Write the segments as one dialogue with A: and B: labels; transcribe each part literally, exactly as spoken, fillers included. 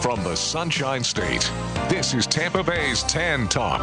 A: From the Sunshine State, this is Tampa Bay's Tan Talk.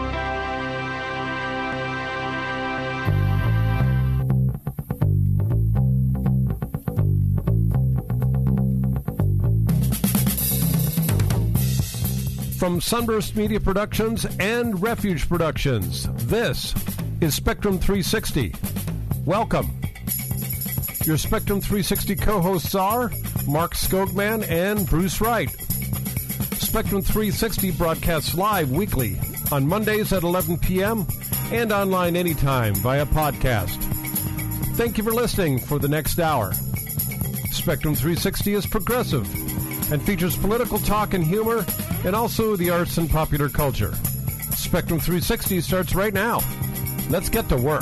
B: From Sunburst Media Productions and Refuge Productions, this is Spectrum three sixty. Welcome. Your Spectrum three sixty co-hosts are Mark Skogman and Bruce Wright. Spectrum three sixty broadcasts live weekly on Mondays at eleven p.m. and online anytime via podcast. Thank you for listening for the next hour. Spectrum three sixty is progressive and features political talk and humor and also the arts and popular culture. Spectrum three sixty starts right now. Let's get to work.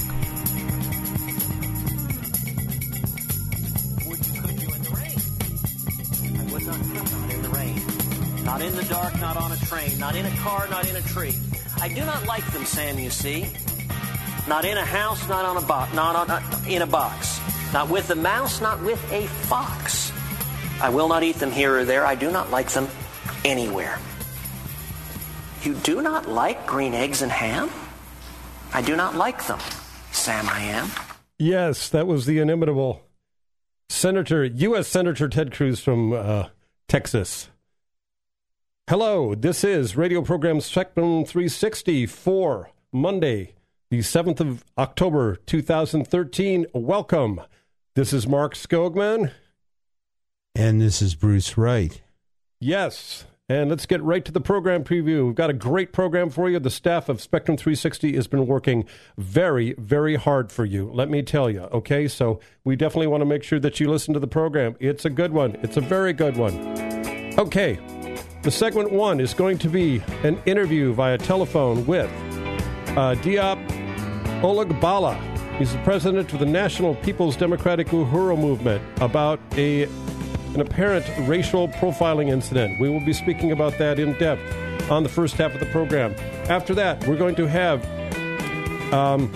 C: Not in the dark, not on a train, not in a car, not in a tree. I do not like them, Sam, you see. Not in a house, not on a box, not on a, in a box. Not with a mouse, not with a fox. I will not eat them here or there. I do not like them anywhere. You do not like green eggs and ham? I do not like them, Sam, I am.
B: Yes, that was the inimitable Senator, U S Senator Ted Cruz from uh, Texas. Hello, this is radio program Spectrum three sixty for Monday, the seventh of October, two thousand thirteen. Welcome. This is Mark Skogman.
D: And this is Bruce Wright.
B: Yes, and let's get right to the program preview. We've got a great program for you. The staff of Spectrum three sixty has been working very, very hard for you, let me tell you, okay? So we definitely want to make sure that you listen to the program. It's a good one. It's a very good one. Okay. The segment one is going to be an interview via telephone with uh, Diop Olugbala. He's the president of the National People's Democratic Uhuru Movement about a an apparent racial profiling incident. We will be speaking about that in depth on the first half of the program. After that, we're going to have um,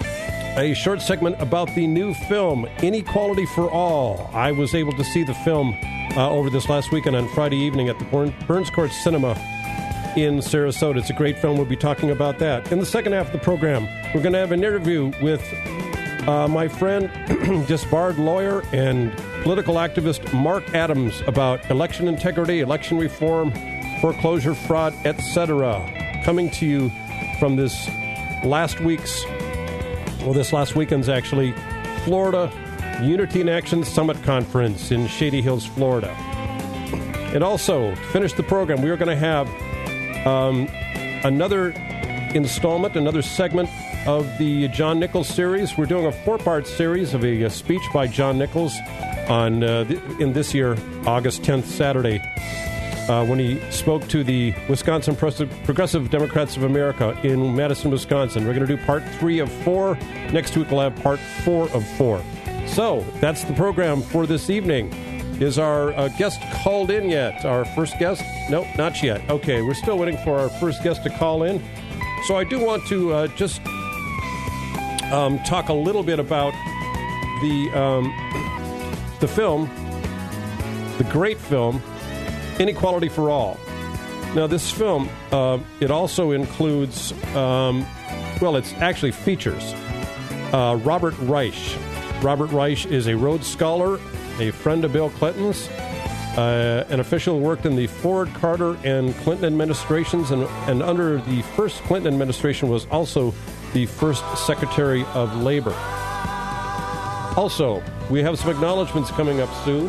B: a short segment about the new film, Inequality for All. I was able to see the film Uh, over this last weekend on Friday evening at the Burns Court Cinema in Sarasota. It's a great film. We'll be talking about that. In the second half of the program, we're going to have an interview with uh, my friend, disbarred lawyer and political activist Mark Adams about election integrity, election reform, foreclosure fraud, et cetera. Coming to you from this last week's, well, this last weekend's actually, Florida Unity in Action Summit Conference in Shady Hills, Florida. And also, to finish the program, we are going to have um, another installment, another segment of the John Nichols series. We're doing a four-part series of a, a speech by John Nichols on uh, th- in this year, August tenth, Saturday, uh, when he spoke to the Wisconsin Progressive Democrats of America in Madison, Wisconsin. We're going to do part three of four. Next week, we'll have part four of four. So, that's the program for this evening. Is our uh, guest called in yet? Our first guest? Nope, not yet. Okay, we're still waiting for our first guest to call in. So I do want to uh, just um, talk a little bit about the, um, the film, the great film, Inequality for All. Now, this film, uh, it also includes, um, well, it's actually features uh, Robert Reich. Robert Reich is a Rhodes Scholar, a friend of Bill Clinton's, uh, an official who worked in the Ford, Carter, and Clinton administrations, and, and under the first Clinton administration was also the first Secretary of Labor. Also, we have some acknowledgments coming up soon.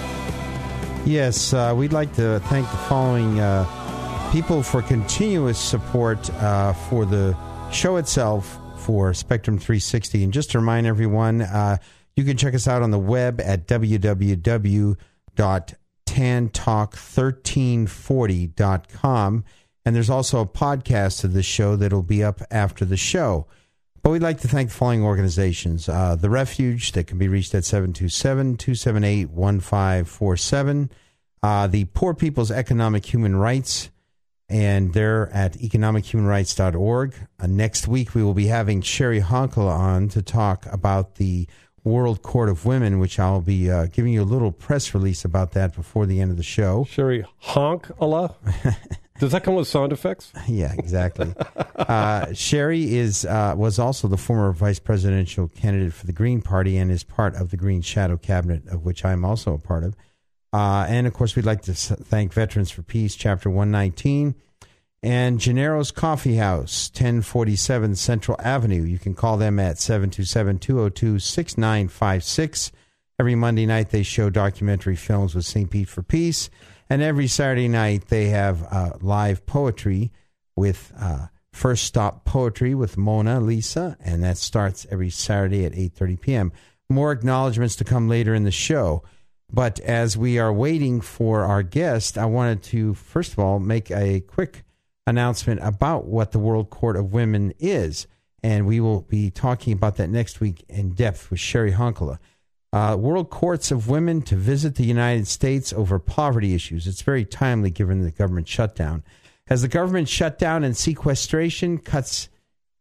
D: Yes, uh, we'd like to thank the following uh, people for continuous support uh, for the show itself, for Spectrum three sixty. And just to remind everyone, uh, you can check us out on the web at w w w dot tan talk one three four zero dot com. And there's also a podcast of this show that'll be up after the show. But we'd like to thank the following organizations. Uh, the Refuge, that can be reached at seven two seven, two seven eight, one five four seven. Uh, the Poor People's Economic Human Rights, and they're at economic human rights dot org. Uh, next week, we will be having Sherry Honkel on to talk about the World Court of Women, which I'll be uh, giving you a little press release about that before the end of the show.
B: Sherry, honk Allah? Does that come with sound effects?
D: Yeah, exactly. uh, Sherry is uh, was also the former vice presidential candidate for the Green Party and is part of the Green Shadow Cabinet, of which I'm also a part of. Uh, and, of course, we'd like to thank Veterans for Peace, Chapter one nineteen, and Gennaro's Coffee House, ten forty-seven Central Avenue. You can call them at seven two seven, two oh two, six nine five six. Every Monday night they show documentary films with Saint Pete for Peace, and every Saturday night they have uh, live poetry with uh, First Stop Poetry with Mona Lisa, and that starts every Saturday at eight thirty p.m. More acknowledgments to come later in the show. But as we are waiting for our guest, I wanted to, first of all, make a quick announcement about what the World Court of Women is. And we will be talking about that next week in depth with Sherry Honkala. Uh, World Courts of Women to visit the United States over poverty issues. It's very timely given the government shutdown. As the government shutdown and sequestration cuts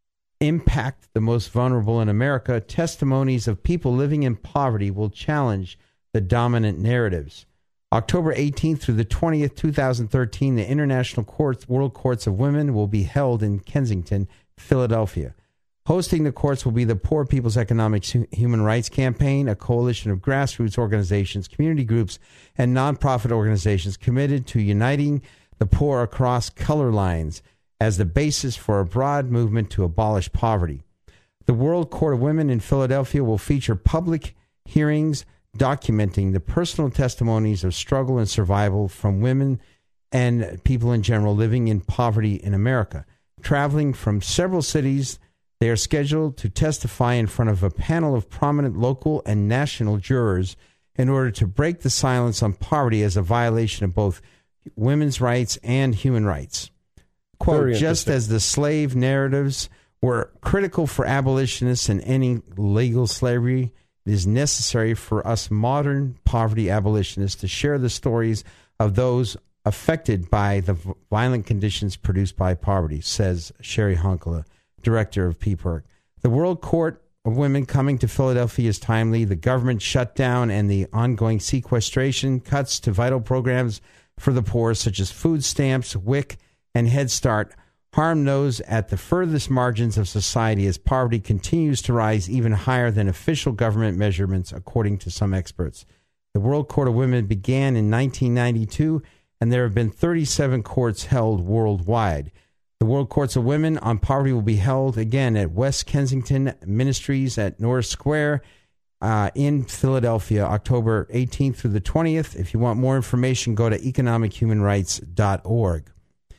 D: impact the most vulnerable in America, testimonies of people living in poverty will challenge the dominant narratives. October eighteenth through the twentieth, twenty thirteen, the International Courts, World Courts of Women will be held in Kensington, Philadelphia. Hosting the courts will be the Poor People's Economic Human Rights Campaign, a coalition of grassroots organizations, community groups, and nonprofit organizations committed to uniting the poor across color lines as the basis for a broad movement to abolish poverty. The World Court of Women in Philadelphia will feature public hearings documenting the personal testimonies of struggle and survival from women and people in general living in poverty in America. Traveling from several cities, they are scheduled to testify in front of a panel of prominent local and national jurors in order to break the silence on poverty as a violation of both women's rights and human rights. Quote, just as the slave narratives were critical for abolitionists in ending legal slavery, it is necessary for us modern poverty abolitionists to share the stories of those affected by the violent conditions produced by poverty, says Sherry Honkala, director of P P I R C. The World Court of Women coming to Philadelphia is timely. The government shutdown and the ongoing sequestration cuts to vital programs for the poor, such as food stamps, W I C, and Head Start, harm those at the furthest margins of society as poverty continues to rise even higher than official government measurements, according to some experts. The World Court of Women began in nineteen ninety-two, and there have been thirty-seven courts held worldwide. The World Courts of Women on Poverty will be held again at West Kensington Ministries at Norris Square uh, in Philadelphia, October eighteenth through the twentieth. If you want more information, go to economic human rights dot org.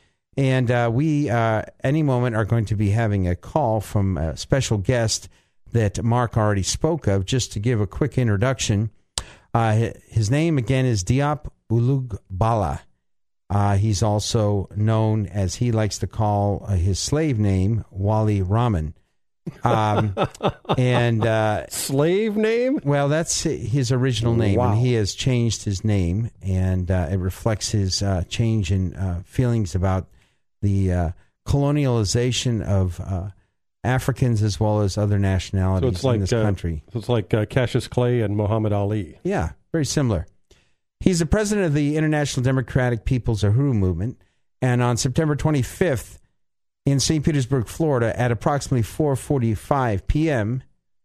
D: And uh, we, uh, any moment, are going to be having a call from a special guest that Mark already spoke of. Just to give a quick introduction, uh, his name, again, is Diop Ulugbala. Uh, he's also known, as he likes to call uh, his slave name, Wally Rahman. Um, and uh,
B: slave name?
D: Well, that's his original name,
B: wow.
D: and he has changed his name, and uh, it reflects his uh, change in uh, feelings about the uh, colonialization of uh, Africans as well as other nationalities
B: so it's like,
D: in this
B: uh,
D: country.
B: So it's like uh, Cassius Clay and Muhammad Ali.
D: Yeah, very similar. He's the president of the International Democratic People's Uhuru Movement, and on September twenty-fifth in Saint Petersburg, Florida, at approximately four forty-five p.m.,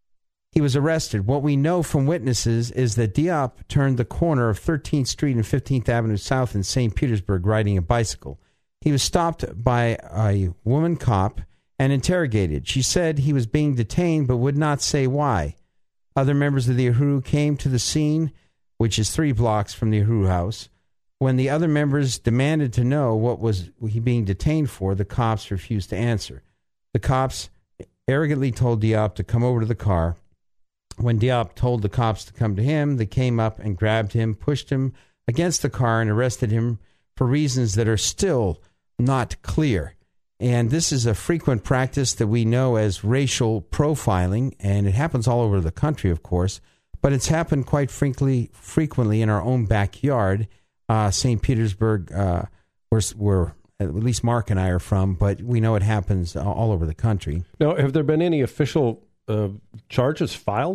D: he was arrested. What we know from witnesses is that Diop turned the corner of thirteenth Street and fifteenth Avenue South in Saint Petersburg riding a bicycle. He was stopped by a woman cop and interrogated. She said he was being detained but would not say why. Other members of the Uhuru came to the scene, which is three blocks from the Uhuru house. When the other members demanded to know what was he being detained for, the cops refused to answer. The cops arrogantly told Diop to come over to the car. When Diop told the cops to come to him, they came up and grabbed him, pushed him against the car, and arrested him for reasons that are still not clear. And this is a frequent practice that we know as racial profiling, and it happens all over the country, of course, but it's happened quite frequently, frequently in our own backyard, uh, Saint Petersburg, uh, where, where at least Mark and I are from, but we know it happens all over the country.
B: Now, have there been any official uh, charges filed?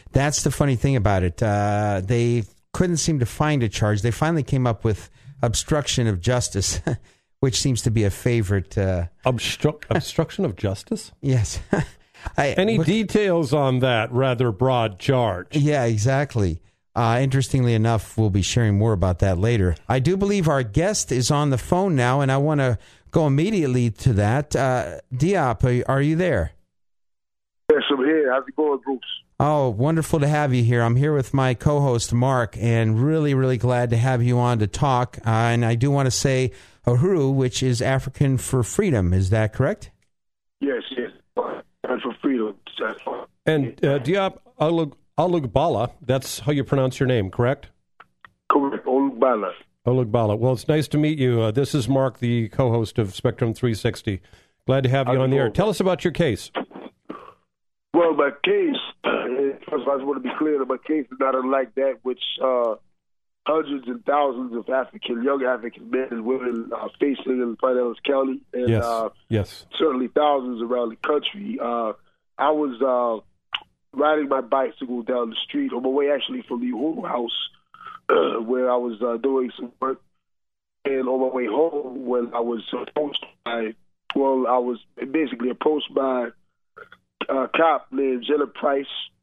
D: That's the funny thing about it. Uh, they couldn't seem to find a charge. They finally came up with obstruction of justice, which seems to be a favorite. Uh,
B: Obstru- obstruction of justice?
D: Yes. I,
B: Any
D: what,
B: details on that rather broad charge?
D: Yeah, exactly. Uh, interestingly enough, we'll be sharing more about that later. I do believe our guest is on the phone now, and I want to go immediately to that. Uh, Diop, are, are you there?
E: Yes, I'm here. How's it going, Bruce?
D: Oh, wonderful to have you here. I'm here with my co-host, Mark, and really, really glad to have you on to talk. Uh, and I do want to say Uhuru, which is African for freedom. Is that correct?
E: Yes, yes. And for freedom.
B: And uh, Diop Alug- Alugbala, that's how you pronounce your name, correct?
E: Correct, Olugbala.
B: Olugbala. Well, it's nice to meet you. Uh, this is Mark, the co-host of Spectrum three sixty. Glad to have you
E: How's
B: on the
E: it
B: air.
E: going,
B: Tell
E: man?
B: us about your case.
E: Well, my case, first of all, I just want to be clear that my case is not unlike that which uh, hundreds and thousands of African, young African men and women are facing in Pinellas County, and
B: Yes,
E: uh,
B: yes.
E: certainly thousands around the country. Uh, I was uh, riding my bicycle down the street on my way actually from the Uhuru House, uh, where I was uh, doing some work, and on my way home when I was approached by, well, I was basically approached by a cop named Jenna Price.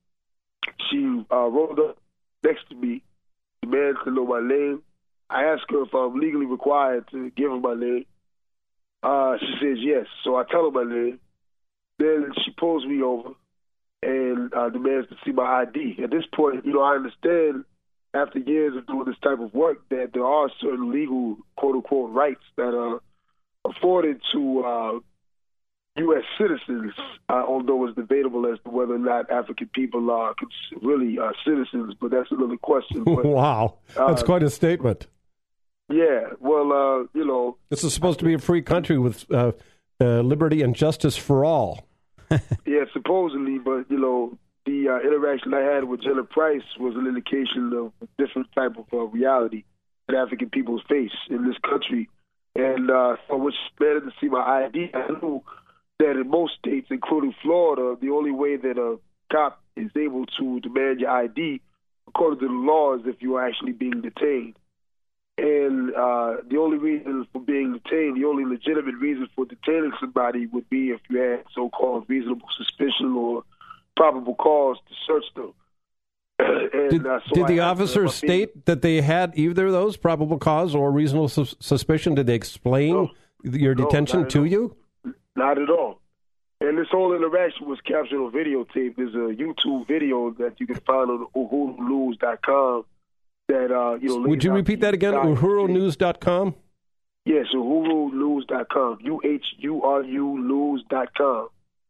E: She uh, rolled up next to me, demanded to know my name. I asked her if I'm legally required to give her my name. Uh, she says yes, so I tell her my name. Then she pulls me over and uh, demands to see my I D. At this point, you know, I understand after years of doing this type of work that there are certain legal, quote-unquote, rights that are afforded to uh, U S citizens, uh, although it's debatable as to whether or not African people are really uh, citizens, but that's another question. But,
B: Wow, that's
E: uh,
B: quite a statement.
E: yeah, well, uh, you know.
B: This is supposed to be a free country with uh, uh, liberty and justice for all.
E: Yeah, supposedly, but, you know, the uh, interaction I had with Jenna Price was an indication of a different type of uh, reality that African people face in this country. And uh, so when she demanded to see my I D, I knew that in most states, including Florida, the only way that a cop is able to demand your I D, according to the law, is if you are actually being detained. And uh, the only reason for being detained, the only legitimate reason for detaining somebody would be if you had so-called reasonable suspicion or probable cause to search them. and,
B: Did,
E: uh, so
B: did the
E: I-
B: officers
E: I-
B: state that they had either of those, probable cause or reasonable sus- suspicion? Did they explain
E: No.
B: your
E: No,
B: detention
E: not at
B: to
E: all.
B: you?
E: Not at all. And this whole interaction was captured on videotape. There's a YouTube video that you can find on uhuru news dot com that, uh, you know...
B: Would you repeat that again? uhuru news dot com?
E: Yes, uhuru news dot com. U H U R U news dot com.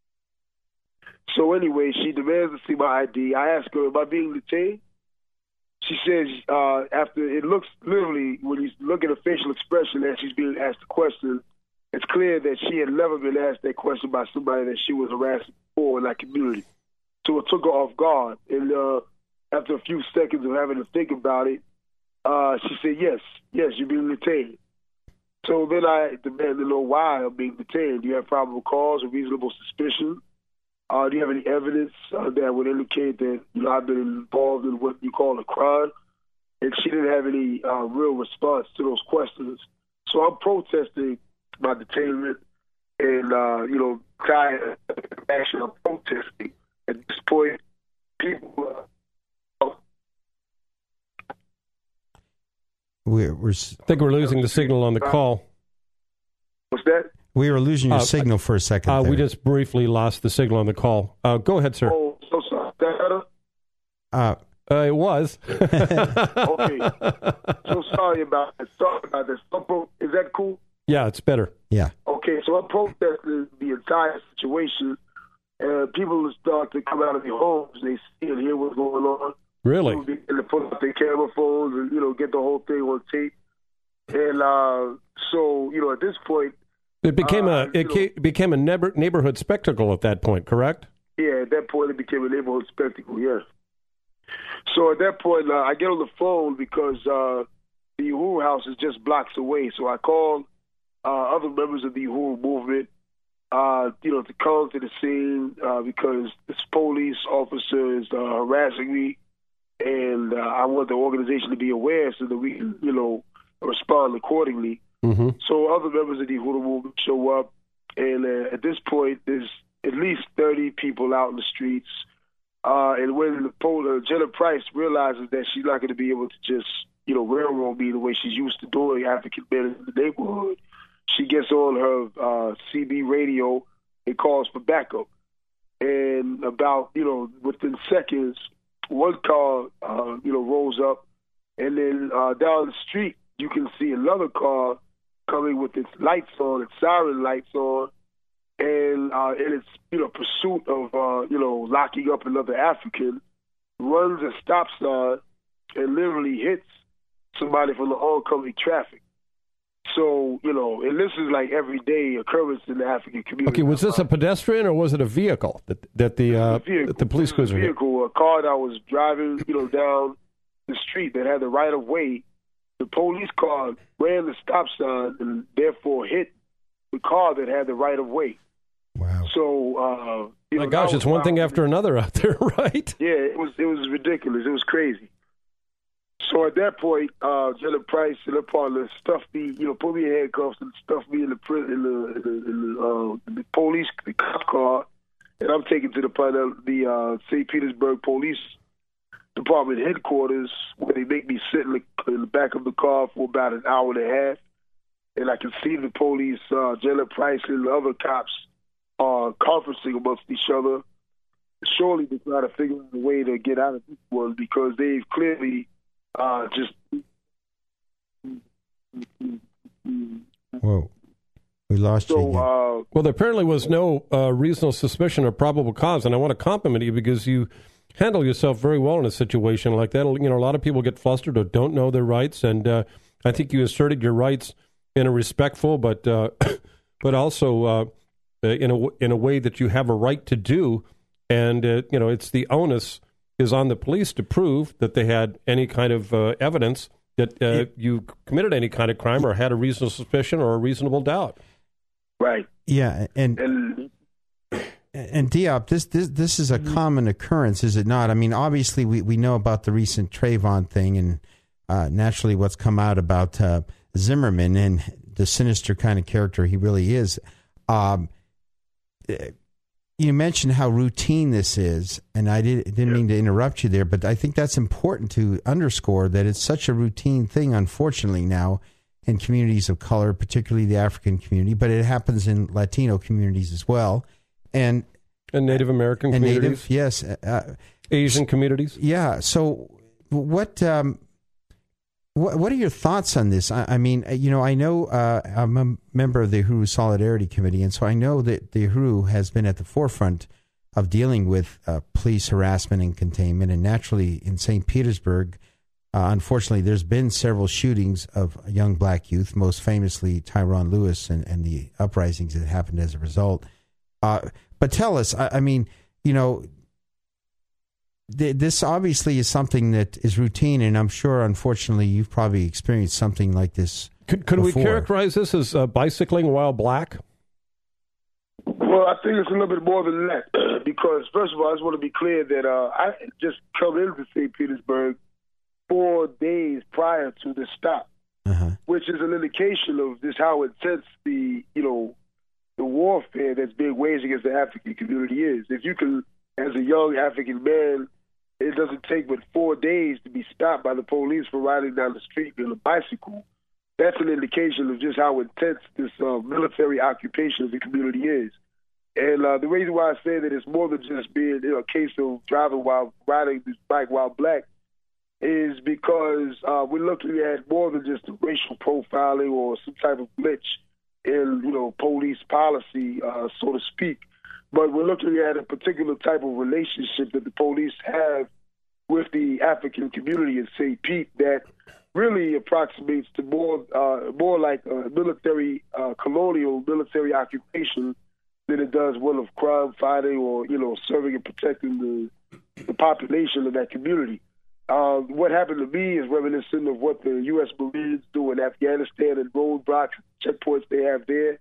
E: So anyway, she demands to see my I D. I ask her, am I being detained? She says, uh, after it looks literally, when you look at her facial expression as she's being asked the question, it's clear that she had never been asked that question by somebody that she was harassing before in that community. So it took her off guard. And uh, after a few seconds of having to think about it, uh, she said, yes, yes, you're being detained. So then I demanded to know why I'm being detained. Do you have probable cause or reasonable suspicion? Uh, do you have any evidence uh, that would indicate that you know I've been involved in what you call a crime? And she didn't have any uh, real response to those questions. So I'm protesting my detainment and, uh, you know, trying actually I'm protesting. At this point, people... Uh,
D: We're, we're,
B: I think we're losing the signal on the call.
E: what's that?
D: we were losing your
B: Uh,
D: signal for a second.
B: Uh,
D: there.
B: we just briefly lost the signal on the call. Uh, go ahead, sir.
E: Oh, so sorry. Is that better?
D: Uh,
B: Uh, it was.
E: Okay. So sorry about that. Sorry about that. So, pro- Is that cool?
B: Yeah, it's better.
D: yeah.
E: Okay, so I'm protesting the entire situation. And people start to come out of their homes. They see and hear what's going on.
B: Really?
E: People begin to put up their camera phones and, you know, get the whole thing on tape. And uh, so, you know, at this point,
B: It became
E: Uh,
B: a it
E: you
B: ca- became a neighbor- neighborhood spectacle at that point, correct?
E: yeah, at that point, it became a neighborhood spectacle, yes. So at that point, uh, I get on the phone because uh, the Uhuru House is just blocks away. So I called uh, other members of the Uhuru movement, uh, you know, to come to the scene uh, because this police officer is uh, harassing me, and uh, I want the organization to be aware so that we can, you know, respond accordingly.
B: Mm-hmm.
E: So other members of the Hoodoo movement show up, and uh, at this point, there's at least thirty people out in the streets. Uh, and when the pol- uh, Jenna Price realizes that she's not going to be able to just, you know, railroad me the way she's used to doing African men in the neighborhood, she gets on her uh, C B radio and calls for backup. And about, you know, within seconds, one car, uh, you know, rolls up, and then uh, down the street, you can see another car coming with its lights on, its siren lights on, and uh, in its, you know, pursuit of, uh, you know, locking up another African, runs a stop sign and literally hits somebody from the oncoming traffic. So, you know, and this is like everyday occurrence in the African community.
B: Okay, was this a pedestrian or was it a vehicle that that the uh,
E: vehicle.
B: that the police cruiser
E: a
B: hit?
E: vehicle, a car that was driving, you know, down the street that had the right of way. The police car ran the stop sign and therefore hit the car that had the right of way.
D: Wow.
E: So, uh, you
B: My
E: know,
B: gosh,
E: that
B: it's
E: was
B: one thing
E: wild.
B: after another out there, right?
E: Yeah, it was it was ridiculous. It was crazy. So at that point, uh, Jenna Price and her partner stuffed me, you know, put me in handcuffs and stuffed me in the pri- in the in the, in the, uh, in the police the cop car, and I'm taken to the the uh, Saint Petersburg Police Department headquarters, where they make me sit in the, in the back of the car for about an hour and a half, and I can see the police, uh, Jenna Price and the other cops, are conferencing amongst each other, surely to try to figure out a way to get out of this one because they've clearly uh, just.
D: Whoa. We lost you
E: So,
D: again.
E: uh,
B: Well, there apparently was no uh, reasonable suspicion or probable cause, and I want to compliment you because you handle yourself very well in a situation like that. You know, a lot of people get flustered or don't know their rights, and uh, I think you asserted your rights in a respectful, but uh, but also uh, in a in a way that you have a right to do. And uh, you know, it's the onus is on the police to prove that they had any kind of uh, evidence that uh, you committed any kind of crime or had a reasonable suspicion or a reasonable doubt.
E: right.
D: Yeah, and
E: And
D: and Diop, this this this is a common occurrence, is it not? I mean, obviously we, we know about the recent Trayvon thing, and uh, naturally what's come out about uh, Zimmerman and the sinister kind of character he really is. Um, you mentioned how routine this is, and I did, didn't mean to interrupt you there, but I think that's important to underscore that it's such a routine thing, unfortunately, now in communities of color, particularly the African community, but it happens in Latino communities as well. And
B: And Native American
D: and
B: communities,
D: Native, yes, uh,
B: Asian communities.
D: yeah. So, what um, what what are your thoughts on this? I, I mean, you know, I know uh, I'm a member of the Uhuru Solidarity Committee, and so I know that the Uhuru has been at the forefront of dealing with uh, police harassment and containment, and naturally in Saint Petersburg, uh, unfortunately, there's been several shootings of young black youth, most famously Tyrone Lewis, and, and the uprisings that happened as a result. Uh, but tell us, I, I mean, you know, th- this obviously is something that is routine, and I'm sure, unfortunately, you've probably experienced something like this.
B: Could, could we
D: before.
B: characterize this as uh, bicycling while black?
E: well, I think it's a little bit more than that because, first of all, I just want to be clear that uh, I just come into Saint Petersburg four days prior to the stop,
D: Uh-huh.
E: which is an indication of just how intense the, you know, the warfare that's being waged against the African community is. If you can, as a young African man, it doesn't take but four days to be stopped by the police for riding down the street on a bicycle. That's an indication of just how intense this uh, military occupation of the community is. And uh, the reason why I say that it's more than just being, you know, a case of driving while riding this bike while black is because uh, we're looking at more than just racial profiling or some type of glitch in, you know, police policy, uh, so to speak. But we're looking at a particular type of relationship that the police have with the African community in Saint Pete that really approximates to more uh, more like a military, uh, colonial military occupation than it does one of crime fighting or, you know, serving and protecting the, the population of that community. Uh, what happened to me is reminiscent of what the U S Marines do in Afghanistan and roadblocks, checkpoints they have there.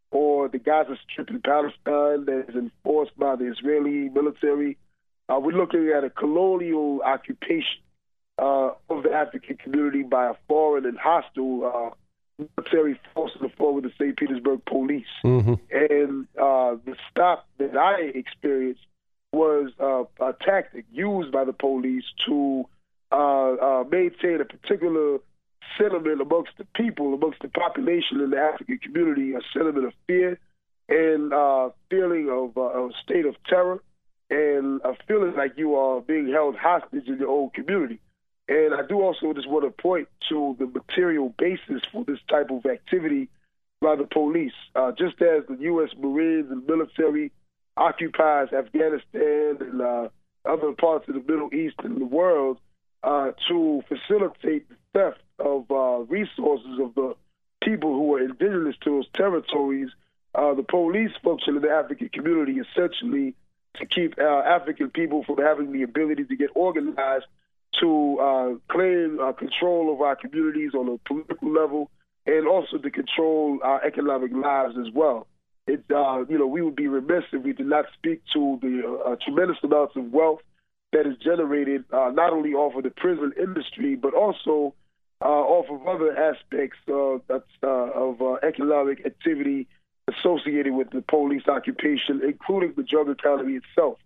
E: or the Gaza Strip in Palestine that is enforced by the Israeli military. Uh, we're looking at a colonial occupation uh, of the African community by a foreign and hostile uh, military force in the form of the Saint Petersburg police. Mm-hmm. And uh, the stop that I experienced was uh, a tactic used by the police to uh, uh, maintain a particular sentiment amongst the people, amongst the population in the African community, a sentiment of fear and uh, feeling of uh, a state of terror and a feeling like you are being held hostage in your own community. And I do also just want to point to the material basis for this type of activity by the police. Uh, just as the U S Marines and military occupies Afghanistan and uh, other parts of the Middle East and the world uh, to facilitate the theft of uh, resources of the people who are indigenous to those territories, uh, the police function in the African community essentially to keep uh, African people from having the ability to get organized to uh, claim uh, control of our communities on a political level and also to control our economic lives as well. It, uh, you know, we would be remiss if we did not speak to the uh, tremendous amounts of wealth that is generated uh, not only off of the prison industry, but also uh, off of other aspects uh, that's, uh, of uh, economic activity associated with the police occupation, including the drug economy itself.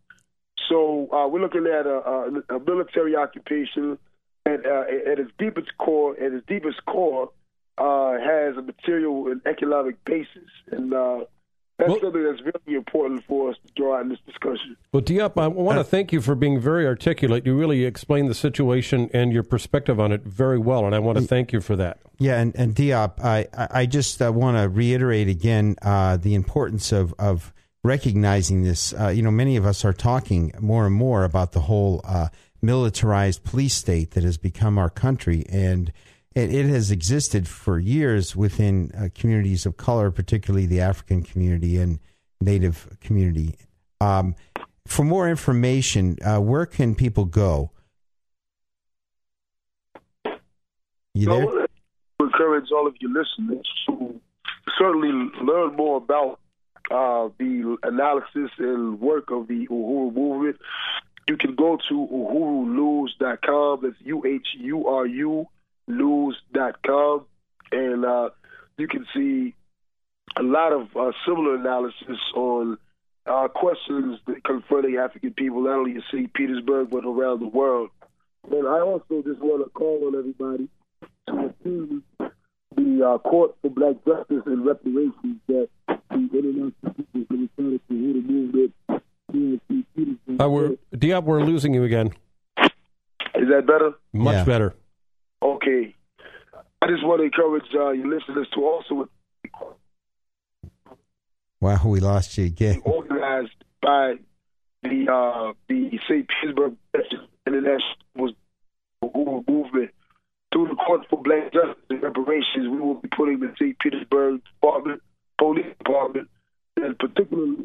E: So uh, we're looking at a, a, a military occupation at, uh, at its deepest core, at its deepest core, uh, has a material and economic basis, and uh, that's well, something that's very important for us to draw out in this discussion.
B: Well, Diop, I want to thank you for being very articulate. You really explained the situation and your perspective on it very well, and I want to thank you for that.
D: Yeah, and, and Diop, I, I just uh, want to reiterate again uh, the importance of, of recognizing this. Uh, you know, many of us are talking more and more about the whole uh, militarized police state that has become our country, and It, it has existed for years within uh, communities of color, particularly the African community and Native community. Um, for more information, uh, where can people go? You there?
E: I would encourage all of your listeners to certainly learn more about uh, the analysis and work of the Uhuru movement. You can go to uhuru news dot com. That's U H U R U. news dot com, and uh, you can see a lot of uh, similar analysis on uh, questions that confronting African people, not only in Saint Petersburg, but around the world. And I also just want to call on everybody to attend the uh, Court for Black Justice and Reparations that the International People Democratic Uhuru Movement here in Saint Petersburg.
B: Uh, we're, Diop, we're losing you again.
E: Is that better?
B: Much
D: yeah.
B: better.
E: Okay. I just want to encourage uh, your listeners to also...
D: Wow, we lost you again.
E: Organized by the uh, the Saint Petersburg International Movement through the Court for Black Justice and Reparations. We will be putting the Saint Petersburg Department, Police Department, and particularly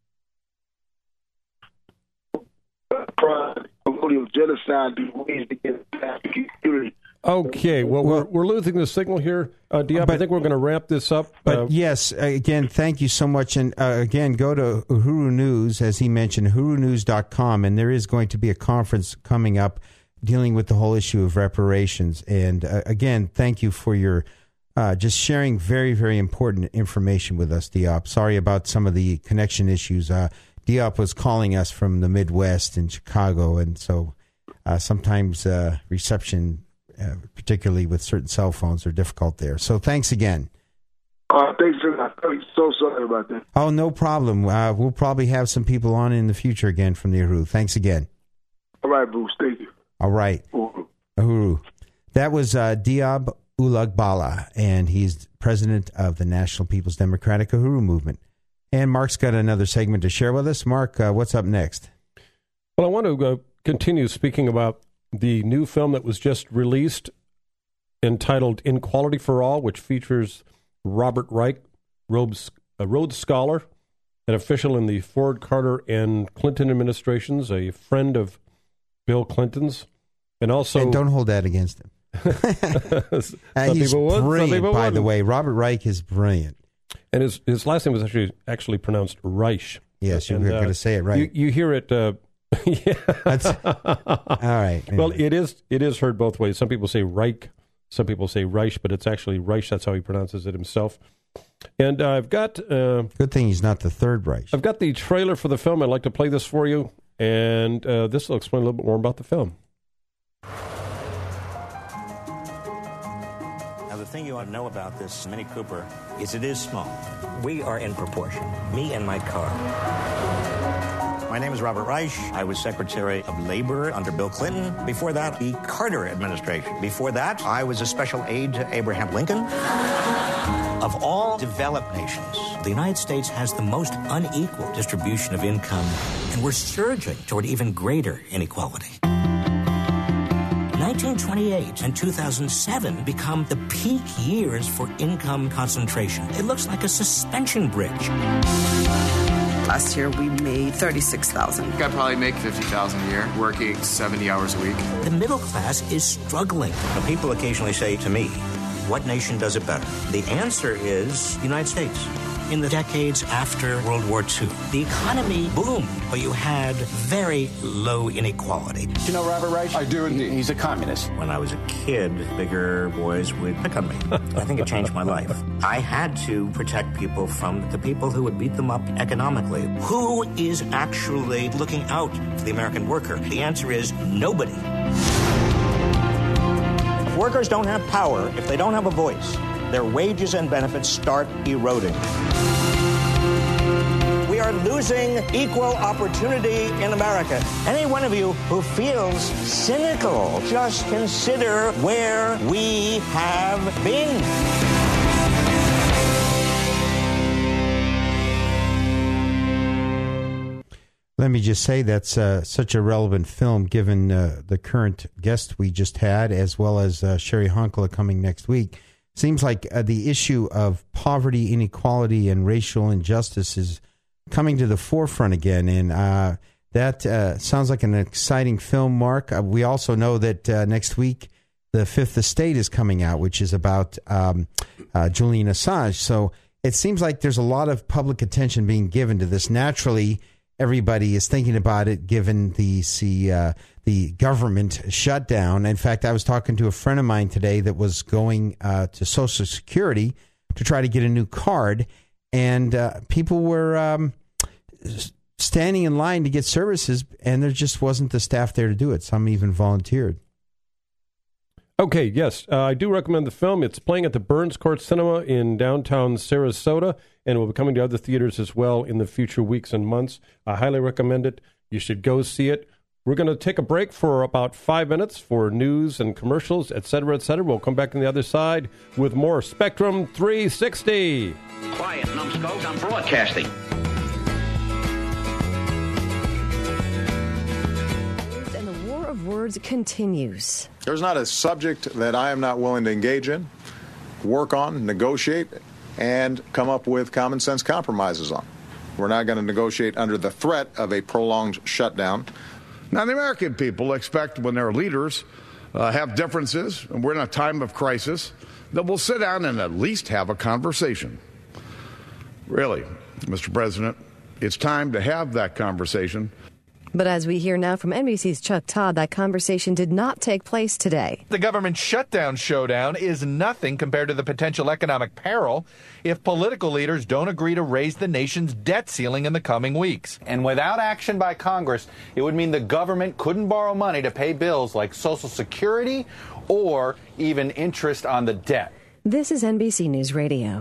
E: crime, colonial genocide, be waged against the African community.
B: Okay, well, we're, we're losing the signal here. Uh, Diop, but, I think we're going to wrap this up.
D: But
B: uh,
D: yes, again, thank you so much. And uh, again, go to Uhuru News, as he mentioned, uhuru news dot com, and there is going to be a conference coming up dealing with the whole issue of reparations. And uh, again, thank you for your uh, just sharing very, very important information with us, Diop. Sorry about some of the connection issues. Uh, Diop was calling us from the Midwest in Chicago, and so uh, sometimes uh, reception... Uh, particularly with certain cell phones, are difficult there. So thanks again.
E: Uh, thanks, I'm so sorry about that.
D: Oh, no problem. Uh, we'll probably have some people on in the future again from the Uhuru. Thanks again.
E: All right, Bruce. Thank you.
D: All right.
E: Uhuru.
D: Uhuru. That was uh, Diop Ulugbala, and he's president of the National People's Democratic Uhuru Movement. And Mark's got another segment to share with us. Mark, uh, what's up next?
B: Well, I want to uh, continue speaking about the new film that was just released entitled Inequality for All, which features Robert Reich, Rhodes, a Rhodes Scholar, an official in the Ford, Carter, and Clinton administrations, a friend of Bill Clinton's, and also...
D: And don't hold that against him. uh, he's brilliant, by the way. Robert Reich is brilliant.
B: And his his last name was actually actually pronounced Reich.
D: Yes, you're
B: and,
D: going to
B: uh,
D: say it right.
B: You, you hear it. Uh, yeah.
D: That's, all right.
B: Well, it is it is heard both ways. Some people say Reich, some people say Reich, but it's actually Reich. That's how he pronounces it himself. And uh, I've got uh,
D: good thing he's not the Third Reich.
B: I've got the trailer for the film. I'd like to play this for you, and uh, this will explain a little bit more about the film.
F: Now, the thing you ought to know about this Mini Cooper is it is small. We are in proportion, me and my car. My name is Robert Reich. I was Secretary of Labor under Bill Clinton. Before that, the Carter administration. Before that, I was a special aide to Abraham Lincoln. Of all developed nations, the United States has the most unequal distribution of income, and we're surging toward even greater inequality. nineteen twenty-eight and two thousand seven become the peak years for income concentration. It looks like a suspension bridge.
G: Last year, we made thirty-six thousand dollars.
H: I probably make fifty thousand dollars a year, working seventy hours a week.
F: The middle class is struggling. Now, people occasionally say to me, what nation does it better? The answer is the United States. In the decades after World War Two, the economy boomed, but you had very low inequality.
I: Do you know Robert Reich?
H: I do indeed.
I: He's a communist.
F: When I was a kid, bigger boys would pick on me. I think it changed my life. I had to protect people from the people who would beat them up economically. Who is actually looking out for the American worker? The answer is nobody. If workers don't have power, if they don't have a voice, their wages and benefits start eroding. We are losing equal opportunity in America. Any one of you who feels cynical, just consider where we have been.
D: Let me just say that's uh, such a relevant film given uh, the current guest we just had, as well as uh, Sherry Honkala coming next week. Seems like uh, the issue of poverty, inequality, and racial injustice is coming to the forefront again, and uh, that uh, sounds like an exciting film, Mark. Uh, we also know that uh, next week the Fifth Estate is coming out, which is about um, uh, Julian Assange. So it seems like there's a lot of public attention being given to this. Naturally, everybody is thinking about it given the see, uh, the government shutdown. In fact, I was talking to a friend of mine today that was going uh, to Social Security to try to get a new card, and uh, people were um, standing in line to get services, and there just wasn't the staff there to do it. Some even volunteered.
B: Okay, yes, uh, I do recommend the film. It's playing at the Burns Court Cinema in downtown Sarasota, and will be coming to other theaters as well in the future weeks and months. I highly recommend it. You should go see it. We're going to take a break for about five minutes for news and commercials, et cetera, et cetera. We'll come back on the other side with more Spectrum three sixty.
J: Quiet, numbskulls, I'm broadcasting.
K: And the war of words continues.
L: There's not a subject that I am not willing to engage in, work on, negotiate, and come up with common sense compromises on. We're not going to negotiate under the threat of a prolonged shutdown.
M: Now, the American people expect when their leaders uh, have differences, and we're in a time of crisis, that we'll sit down and at least have a conversation. Really, Mister President, it's time to have that conversation.
K: But as we hear now from N B C's Chuck Todd, that conversation did not take place today.
N: The government shutdown showdown is nothing compared to the potential economic peril if political leaders don't agree to raise the nation's debt ceiling in the coming weeks.
O: And without action by Congress, it would mean the government couldn't borrow money to pay bills like Social Security or even interest on the debt.
K: This is N B C News Radio.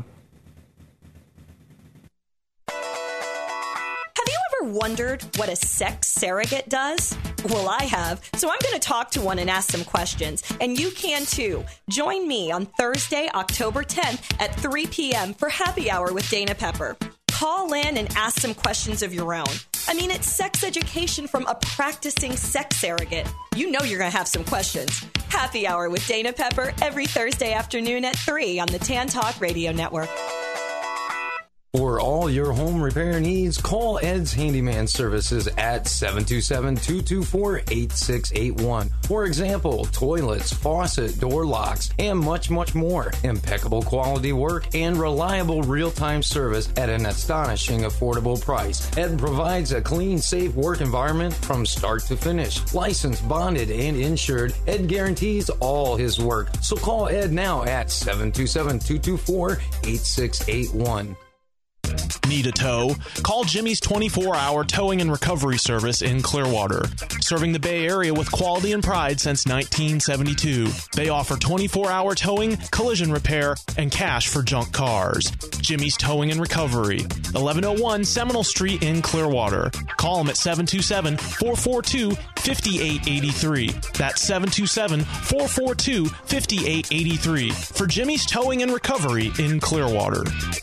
P: Wondered what a sex surrogate does? Well, I have, so I'm going to talk to one and ask some questions, and you can too. Join me on Thursday, October tenth at three p.m. for Happy Hour with Dana Pepper. Call in and ask some questions of your own. I mean, it's sex education from a practicing sex surrogate. You know you're going to have some questions. Happy Hour with Dana Pepper every Thursday afternoon at three on the Tan Talk Radio Network.
I: For all your home repair needs, call Ed's Handyman Services at seven two seven, two two four, eight six eight one. For example, toilets, faucet, door locks, and much, much more. Impeccable quality work and reliable real-time service at an astonishing affordable price. Ed provides a clean, safe work environment from start to finish. Licensed, bonded, and insured, Ed guarantees all his work. So call Ed now at seven two seven, two two four, eight six eight one.
Q: Need a tow? Call Jimmy's twenty-four hour towing and recovery service in Clearwater. Serving the Bay Area with quality and pride since nineteen seventy-two. They offer twenty-four hour towing, collision repair, and cash for junk cars. Jimmy's Towing and Recovery, eleven oh one Seminole Street in Clearwater. Call them at seven two seven, four four two, five eight eight three. That's seven two seven, four four two, five eight eight three for Jimmy's Towing and Recovery in Clearwater.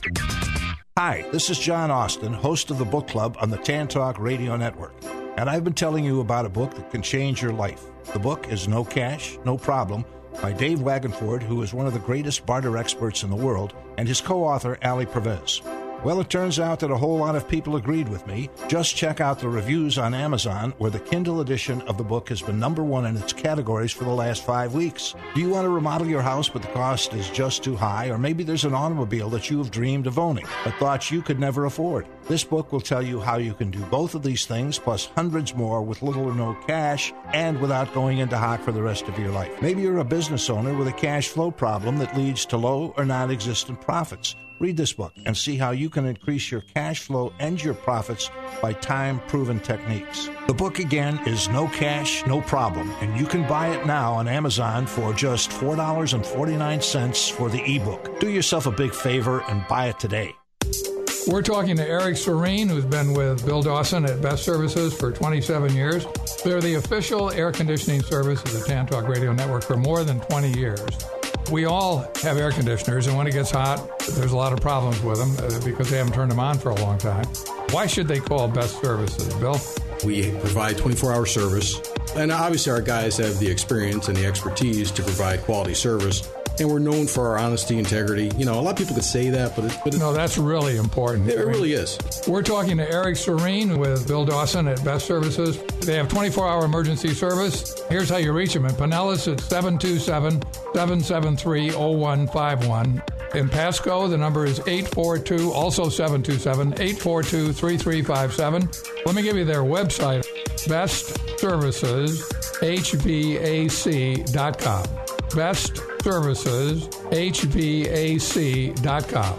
R: Hi, this is John Austin, host of the Book Club on the Tan Talk Radio Network, and I've been telling you about a book that can change your life. The book is No Cash, No Problem by Dave Wagenford, who is one of the greatest barter experts in the world, and his co-author, Ali Pervez. Well, it turns out that a whole lot of people agreed with me. Just check out the reviews on Amazon, where the Kindle edition of the book has been number one in its categories for the last five weeks. Do you want to remodel your house, but the cost is just too high? Or maybe there's an automobile that you have dreamed of owning, but thought you could never afford. This book will tell you how you can do both of these things, plus hundreds more with little or no cash, and without going into hock for the rest of your life. Maybe you're a business owner with a cash flow problem that leads to low or non-existent profits. Read this book and see how you can increase your cash flow and your profits by time-proven techniques. The book, again, is No Cash, No Problem, and you can buy it now on Amazon for just four dollars and forty-nine cents for the ebook. Do yourself a big favor and buy it today.
S: We're talking to Eric Serene, who's been with Bill Dawson at Best Services for twenty-seven years. They're the official air conditioning service of the Tan Talk Radio Network for more than twenty years. We all have air conditioners, and when it gets hot, there's a lot of problems with them uh, because they haven't turned them on for a long time. Why should they call Best Services, Bill?
T: We provide twenty-four hour service, and obviously our guys have the experience and the expertise to provide quality service, and we're known for our honesty, integrity. You know, a lot of people could say that, but, it, but it,
S: no, that's really important.
T: It, it really is. We're
S: talking to Eric Serene with Bill Dawson at Best Services. They have twenty-four hour emergency service. Here's how you reach them. In Pinellas, it's seven two seven, seven seven three, zero one five one. In Pasco, the number is eight four two, also seven two seven, eight four two, three three five seven. Let me give you their website, best services h v a c dot com. Best Services H V A C dot com.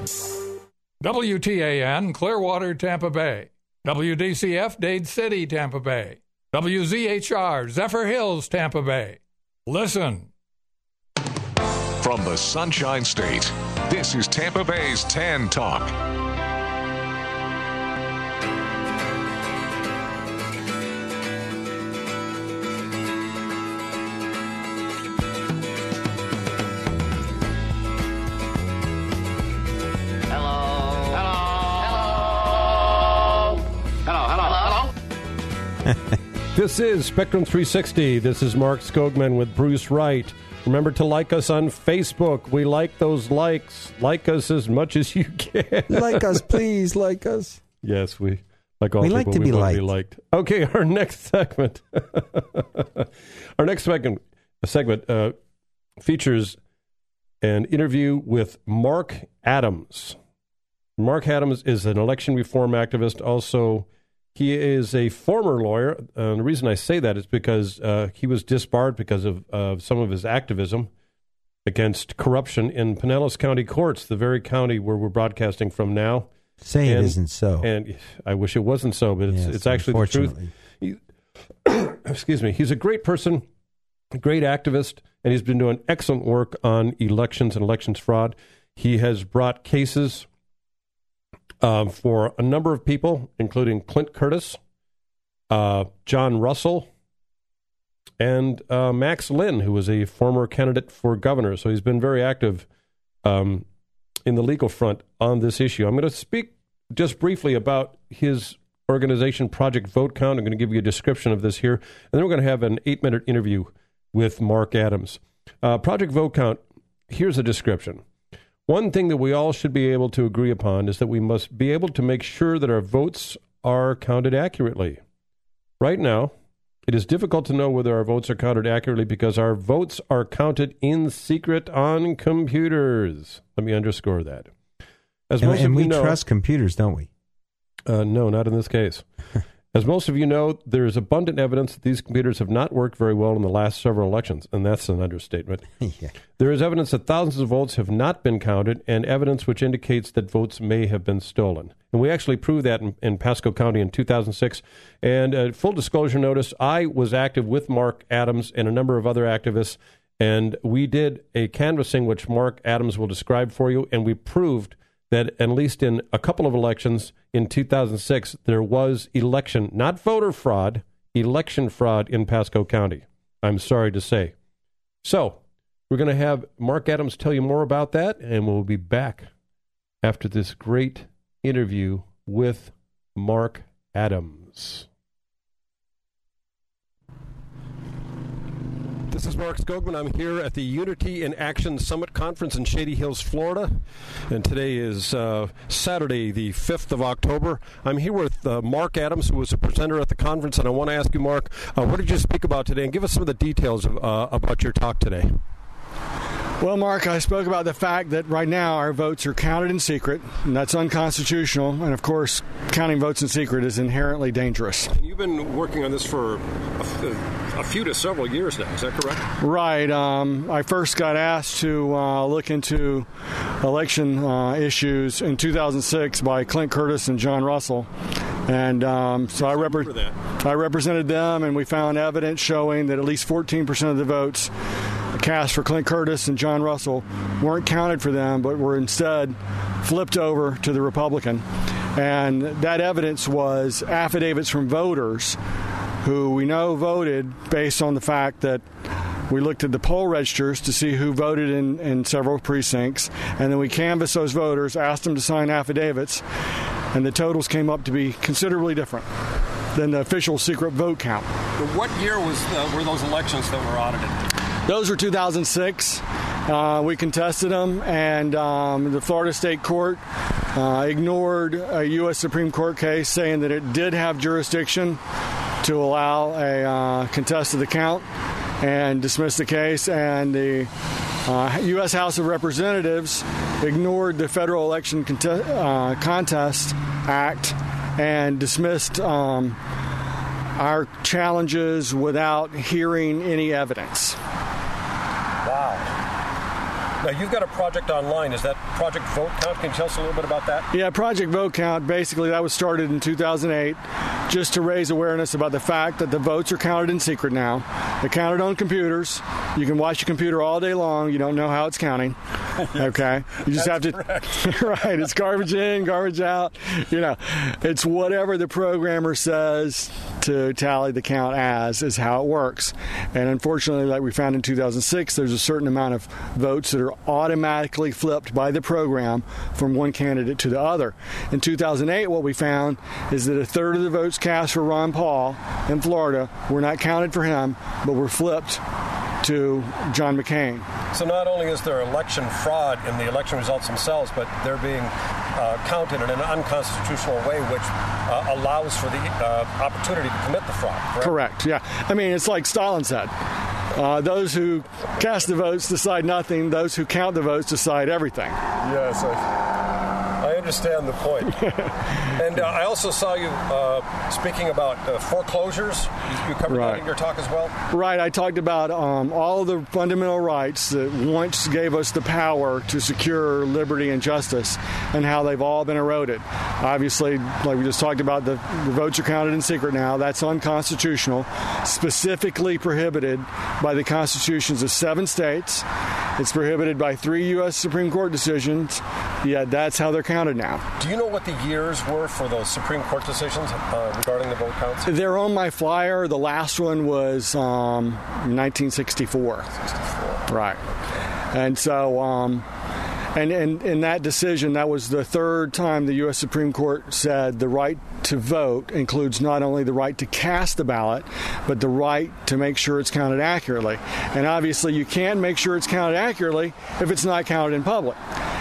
S: W T A N, Clearwater, Tampa Bay. W D C F, Dade City, Tampa Bay. W Z H R, Zephyr Hills, Tampa Bay. Listen.
A: From the Sunshine State, this is Tampa Bay's Tan Talk.
B: This is Spectrum three sixty. This is Mark Skogman with Bruce Wright. Remember to like us on Facebook. We like those likes. Like us as much as you can.
D: Like us, please. Like us.
B: Yes, we like all
D: we
B: people.
D: Like to
B: we
D: be
B: want
D: liked.
B: to be liked. Okay, our next segment. our next segment, segment uh, features an interview with Mark Adams. Mark Adams is an election reform activist. Also, he is a former lawyer. Uh, the reason I say that is because uh, he was disbarred because of uh, some of his activism against corruption in Pinellas County courts, the very county where we're broadcasting from now.
D: Say
B: and,
D: it isn't so.
B: And I wish it wasn't so, but it's,
D: yes,
B: it's actually the truth. He, excuse me. He's a great person, a great activist, and he's been doing excellent work on elections and elections fraud. He has brought cases Uh, for a number of people, including Clint Curtis, uh, John Russell, and uh, Max Lynn, who was a former candidate for governor. So he's been very active um, in the legal front on this issue. I'm going to speak just briefly about his organization, Project Vote Count. I'm going to give you a description of this here, and then we're going to have an eight-minute interview with Mark Adams. Uh, Project Vote Count, here's a description. One thing that we all should be able to agree upon is that we must be able to make sure that our votes are counted accurately. Right now, it is difficult to know whether our votes are counted accurately because our votes are counted in secret on computers. Let me underscore that. As
D: and
B: most
D: and
B: of
D: we
B: you know,
D: trust computers, don't we?
B: Uh, no, not in this case. As most of you know, there is abundant evidence that these computers have not worked very well in the last several elections, and that's an understatement.
D: Yeah.
B: There is evidence that thousands of votes have not been counted, and evidence which indicates that votes may have been stolen. And we actually proved that in, in Pasco County in two thousand six. And uh, full disclosure notice, I was active with Mark Adams and a number of other activists, and we did a canvassing which Mark Adams will describe for you, and we proved that at least in a couple of elections in two thousand six, there was election, not voter fraud, election fraud in Pasco County. I'm sorry to say. So we're going to have Mark Adams tell you more about that, and we'll be back after this great interview with Mark Adams. This is Mark Skogman. I'm here at the Unity in Action Summit Conference in Shady Hills, Florida. And today is uh, Saturday, the fifth of October. I'm here with uh, Mark Adams, who was a presenter at the conference. And I want to ask you, Mark, uh, what did you speak about today? And give us some of the details of, uh, about your talk today.
U: Well, Mark, I spoke about the fact that right now our votes are counted in secret, and that's unconstitutional. And, of course, counting votes in secret is inherently dangerous.
B: And you've been working on this for a, a few to several years now. Is that correct?
U: Right. Um, I first got asked to uh, look into election uh, issues in two thousand six by Clint Curtis and John Russell. And um, so I, repre- I represented them, and we found evidence showing that at least fourteen percent of the votes cast for Clint Curtis and John Russell weren't counted for them, but were instead flipped over to the Republican. And that evidence was affidavits from voters who we know voted based on the fact that we looked at the poll registers to see who voted in, in several precincts, and then we canvassed those voters, asked them to sign affidavits, and the totals came up to be considerably different than the official secret vote count.
B: What year was uh, were those elections that were audited?
U: Those were two thousand six. Uh, we contested them, and um, the Florida State Court uh, ignored a U S Supreme Court case saying that it did have jurisdiction to allow a uh, contest of the count and dismissed the case. And the uh, U S House of Representatives ignored the Federal Election Cont- uh, Contest Act and dismissed um, our challenges without hearing any evidence.
B: Wow. Now, you've got a project online. Is that Project Vote Count? Can you tell us a little bit about that?
U: Yeah, Project Vote Count, basically, that was started in two thousand eight just to raise awareness about the fact that the votes are counted in secret now. They're counted on computers. You can watch your computer all day long. You don't know how it's counting. Okay? You just have to... Right. It's garbage in, garbage out. You know, it's whatever the programmer says to tally the count as is how it works. And unfortunately, like we found in two thousand six, there's a certain amount of votes that are automatically flipped by the program from one candidate to the other. In two thousand eight, what we found is that a third of the votes cast for Ron Paul in Florida were not counted for him, but were flipped to John McCain.
B: So not only is there election fraud in the election results themselves, but they're being uh, counted in an unconstitutional way, which uh, allows for the uh, opportunity to commit the fraud. Correct?
U: Correct, yeah. I mean, it's like Stalin said. Uh, those who cast the votes decide nothing. Those who count the votes decide everything.
B: Yes, I, I understand the point. And uh, I also saw you uh, speaking about uh, foreclosures. You, you covered
U: Right.
B: that in your talk as well?
U: Right. I talked about um, all of the fundamental rights that once gave us the power to secure liberty and justice and how they've all been eroded. Obviously, like we just talked about, the, the votes are counted in secret now. That's unconstitutional, specifically prohibited by the constitutions of seven states. It's prohibited by three U S Supreme Court decisions, yet that's how they're counted now.
B: Do you know what the years were for those Supreme Court decisions uh, regarding the vote counts?
U: They're on my flyer. The last one was um, nineteen sixty-four. sixty-four. Right. And so, um, and in that decision, that was the third time the U S Supreme Court said the right to vote includes not only the right to cast the ballot, but the right to make sure it's counted accurately. And obviously, you can't make sure it's counted accurately if it's not counted in public.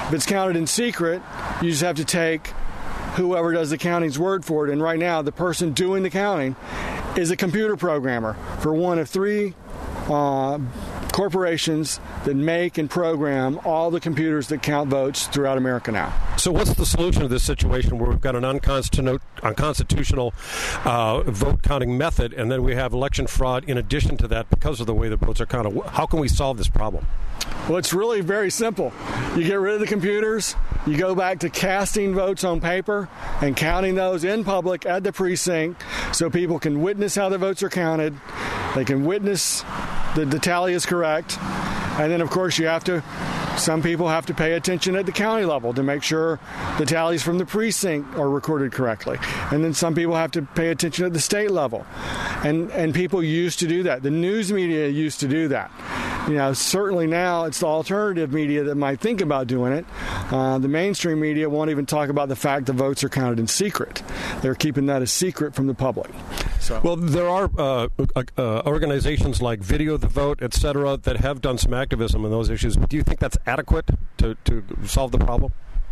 U: If it's counted in secret, you just have to take whoever does the counting's word for it. And right now, the person doing the counting is a computer programmer for one of three uh, corporations that make and program all the computers that count votes throughout America now.
B: So what's the solution to this situation where we've got an unconstitutional, unconstitutional uh, vote counting method, and then we have election fraud in addition to that because of the way the votes are counted? How can we solve this problem?
U: Well, it's really very simple. You get rid of the computers, you go back to casting votes on paper and counting those in public at the precinct so people can witness how the votes are counted. They can witness that the tally is correct. And then, of course, you have to, some people have to pay attention at the county level to make sure the tallies from the precinct are recorded correctly. And then some people have to pay attention at the state level. And and people used to do that. The news media used to do that. You know, certainly now it's the alternative media that might think about doing it. Uh, the mainstream media won't even talk about the fact the votes are counted in secret. They're keeping that a secret from the public. So.
B: Well, there are uh, uh, organizations like Video the Vote, et cetera, that have done some activism on those issues. Do you think that's adequate to, to solve the problem?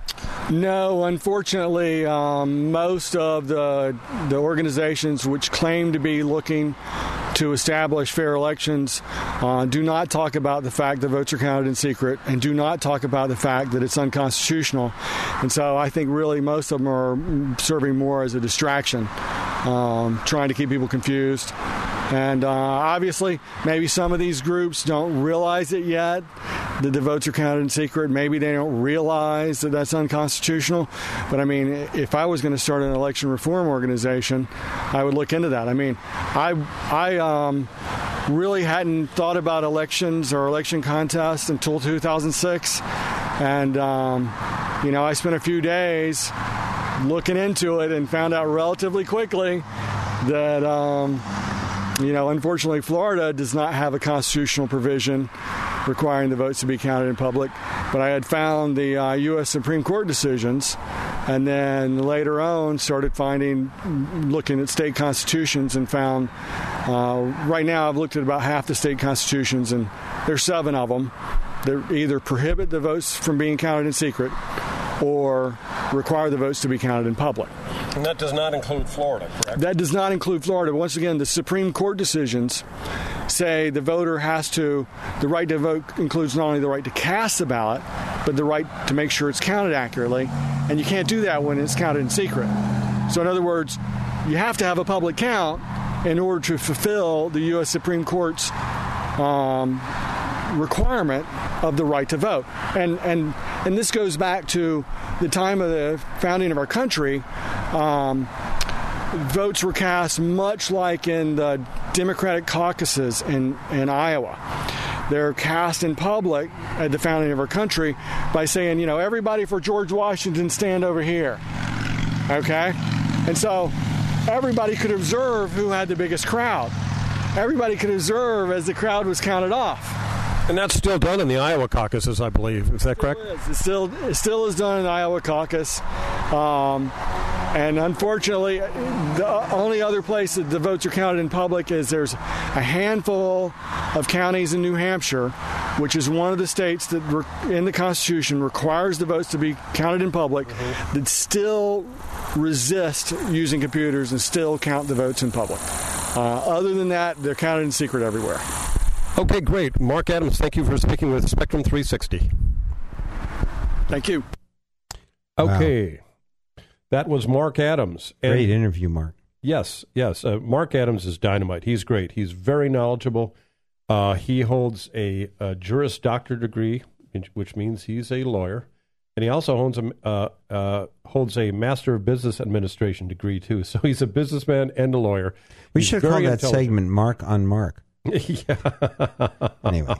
U: No, unfortunately, um, most of the the organizations which claim to be looking to establish fair elections uh, do not talk about the fact that votes are counted in secret and do not talk about the fact that it's unconstitutional. And so I think really most of them are serving more as a distraction, um, trying to keep people confused. And uh, obviously, maybe some of these groups don't realize it yet, that the votes are counted in secret. Maybe they don't realize that that's unconstitutional. But, I mean, if I was going to start an election reform organization, I would look into that. I mean, I, I um, really hadn't thought about elections or election contests until two thousand six. And, um, you know, I spent a few days looking into it and found out relatively quickly that... Um, You know, unfortunately, Florida does not have a constitutional provision requiring the votes to be counted in public. But I had found the uh, U S Supreme Court decisions, and then later on started finding, looking at state constitutions, and found, uh, right now I've looked at about half the state constitutions, and there's seven of them that either prohibit the votes from being counted in secret or require the votes to be counted in public.
B: And that does not include Florida, correct?
U: That does not include Florida. Once again, the Supreme Court decisions say the voter has to, the right to vote includes not only the right to cast the ballot, but the right to make sure it's counted accurately. And you can't do that when it's counted in secret. So in other words, you have to have a public count in order to fulfill the U S Supreme Court's um, requirement of the right to vote. And and and this goes back to the time of the founding of our country. Um, votes were cast much like in the Democratic caucuses in, in Iowa. They're cast in public at the founding of our country by saying, you know, everybody for George Washington stand over here. Okay? And so everybody could observe who had the biggest crowd. Everybody could observe as the crowd was counted off.
B: And that's still done in the Iowa caucuses, I believe. Is that correct?
U: It, it still it still is done in the Iowa caucus. Um, and unfortunately, the only other place that the votes are counted in public is there's a handful of counties in New Hampshire, which is one of the states that re- in the Constitution requires the votes to be counted in public, mm-hmm. that still resist using computers and still count the votes in public. Uh, other than that, they're counted in secret everywhere.
B: Okay, great. Mark Adams, thank you for speaking with Spectrum three sixty.
U: Thank you.
B: Okay. Wow. That was Mark Adams.
D: And great interview, Mark.
B: Yes, yes. Uh, Mark Adams is dynamite. He's great. He's very knowledgeable. Uh, he holds a, a Juris Doctor degree, which means he's a lawyer. And he also holds a, uh, uh, holds a Master of Business Administration degree, too. So he's a businessman and a lawyer.
D: We
B: he's
D: should call that segment Mark on Mark.
B: Yeah.
D: Anyway.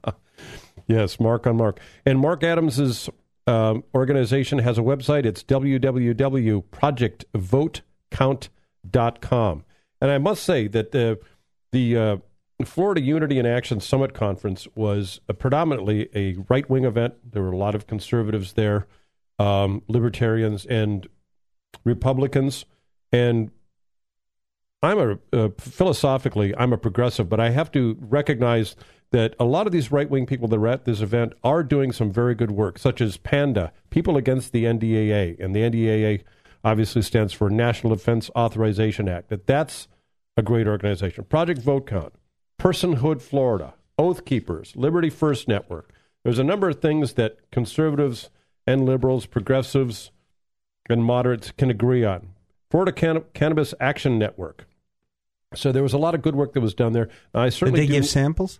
B: Yes, Mark on Mark. And Mark Adams's um, organization has a website. It's w w w dot project vote count dot com. And I must say that the the uh, Florida Unity and Action Summit Conference was a predominantly a right-wing event. There were a lot of conservatives there, um, libertarians and Republicans. And I'm a, uh, philosophically, I'm a progressive, but I have to recognize that a lot of these right-wing people that are at this event are doing some very good work, such as PANDA, People Against the N D A A. And the N D A A obviously stands for National Defense Authorization Act. That That's a great organization. Project VoteCount, Personhood Florida, Oath Keepers, Liberty First Network. There's a number of things that conservatives and liberals, progressives, and moderates can agree on. Florida Can- Cannabis Action Network. So there was a lot of good work that was done there. I certainly
D: Did they
B: do-
D: give samples?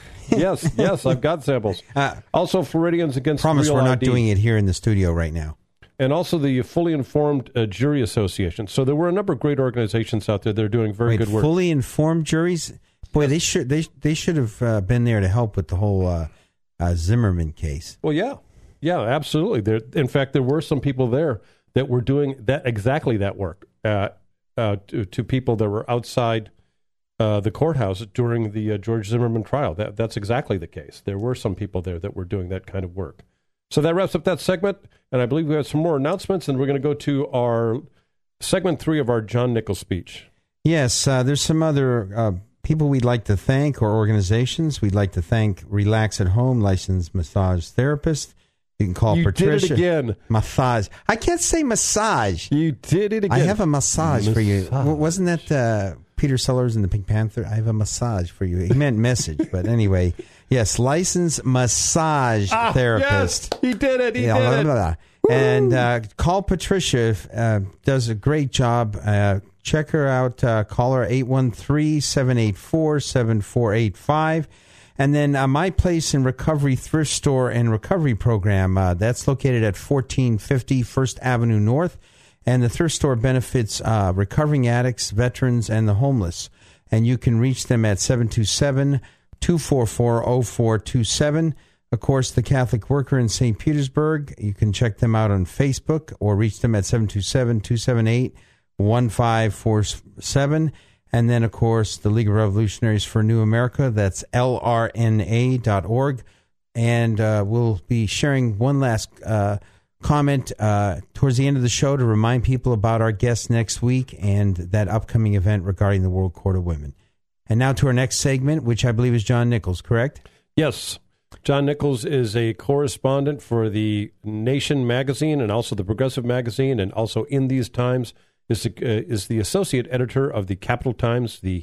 B: yes, yes, I've got samples. Uh, also, Floridians Against
D: Promise
B: Real
D: we're not
B: I D.
D: doing it here in the studio right now.
B: And also the Fully Informed uh, Jury Association. So there were a number of great organizations out there that are doing very
D: Wait,
B: good work.
D: Fully informed juries? Boy, they should they they should have uh, been there to help with the whole uh, uh, Zimmerman case.
B: Well, yeah, yeah, absolutely. There, in fact, there were some people there that were doing that exactly that work uh, uh, to, to people that were outside uh, the courthouse during the uh, George Zimmerman trial. That that's exactly the case. There were some people there that were doing that kind of work. So that wraps up that segment, and I believe we have some more announcements, and we're going to go to our segment three of our John Nichols speech.
D: Yes, uh, there's some other uh, people we'd like to thank, or organizations. We'd like to thank Relax at Home, licensed massage therapist. You can call
B: you
D: Patricia.
B: You did it again.
D: Massage. I can't say massage.
B: You did it again.
D: I have a massage, massage. for you. W- wasn't that uh, Peter Sellers in the Pink Panther? I have a massage for you. He meant message, but anyway. Yes, licensed massage
B: ah,
D: therapist.
B: Yes, he did it. He
D: yeah,
B: did
D: blah,
B: it.
D: Blah, blah. And uh, call Patricia. Uh, does a great job. Uh, check her out. Uh, call her eight one three, seven eight four, seven four eight five. And then uh, My Place in Recovery Thrift Store and Recovery Program. Uh, that's located at fourteen fifty First Avenue North. And the thrift store benefits uh, recovering addicts, veterans, and the homeless. And you can reach them at seven two seven, two four four, zero four two seven. Of course, the Catholic Worker in Saint Petersburg. You can check them out on Facebook or reach them at seven two seven, two seven eight, one five four seven. And then, of course, the League of Revolutionaries for New America. That's L R N A dot org. And uh, we'll be sharing one last uh, comment uh, towards the end of the show to remind people about our guest next week and that upcoming event regarding the World Court of Women. And now to our next segment, which I believe is John Nichols, correct?
B: Yes. John Nichols is a correspondent for the Nation magazine and also the Progressive magazine, and also in these times is the, uh, is the associate editor of the Capital Times, the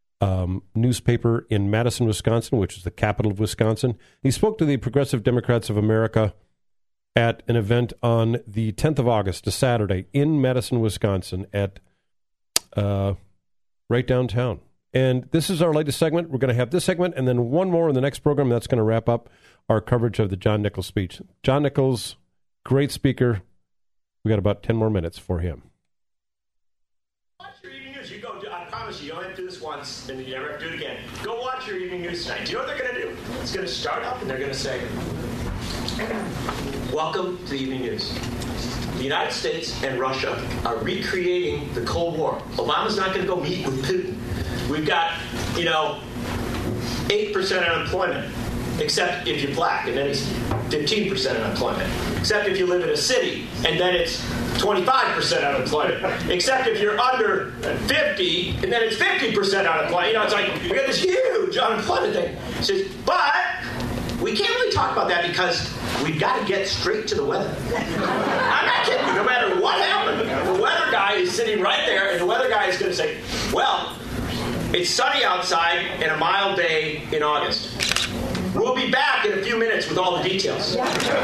B: um, newspaper in Madison, Wisconsin, which is the capital of Wisconsin. He spoke to the Progressive Democrats of America at an event on the tenth of August, a Saturday, in Madison, Wisconsin, at uh, right downtown. And this is our latest segment. We're going to have this segment and then one more in the next program. That's going to wrap up our coverage of the John Nichols speech. John Nichols, great speaker. We got about ten more minutes for him.
C: Watch your evening news. You go. Do, I promise you, you only have to do this once, and you never have to do it again. Go watch your evening news tonight. Do you know what they're going to do? It's going to start up, and they're going to say, "Welcome to the evening news. The United States and Russia are recreating the Cold War. Obama's not going to go meet with Putin. We've got, you know, eight percent unemployment, except if you're black, and then it's fifteen percent unemployment. Except if you live in a city, and then it's twenty-five percent unemployment. Except if you're under fifty, and then it's fifty percent unemployment. You know, it's like, we got this huge unemployment thing." He says, but we can't really talk about that because we've got to get straight to the weather. I'm not kidding you. No matter what happened, the weather guy is sitting right there, and the weather guy is going to say, well, it's sunny outside and a mild day in August. We'll be back in a few minutes with all the details.